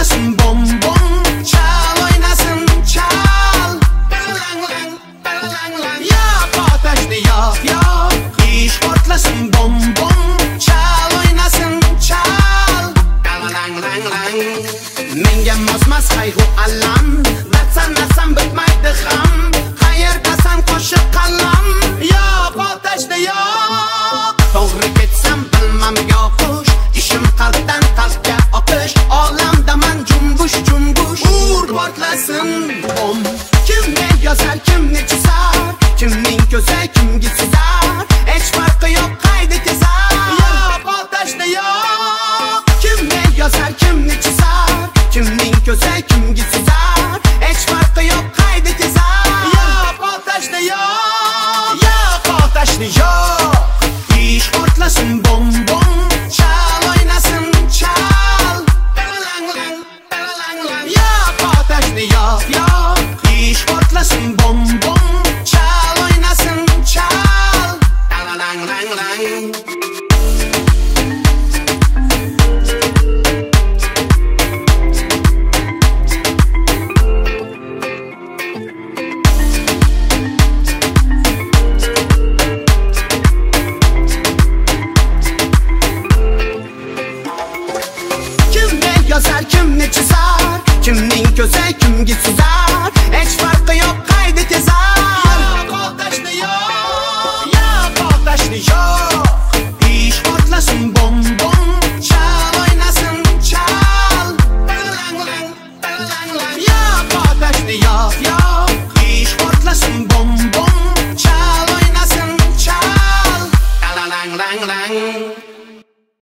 portlasın bom bom, çal oynasın çal. Yak ateşni yak, iş portlasın bom bom, çal oynasın çal. Menga mosmas qayg'u alam, vatsan bitmaydi ham, qayerdasan qo'shiq qalam. Yak ateşni yak, to'g'ri ketsam bilmam yoqish, ishim qalbdan qalbga oqish, olamdaman jumbush jumbush. Ur portlasin bom, kimni yozar kimni chizar, kimning ko'zi kimga chizar, hech farqi yo'q qayda kezar. Yak ateşni yak, kimni yozar kimni chizar, kimning ko'zi kimga chizar, hech farqi yo'q qayda kezar. Yak ateşni yak, yak ateşni yak, ish portlasin bom bom, çal oynasın çal. Yak ateşni yak, ish portlasin bom bom, çal oynasın çal. Kimni yozar kimni chizar, kimning ko'zi kimga chizar,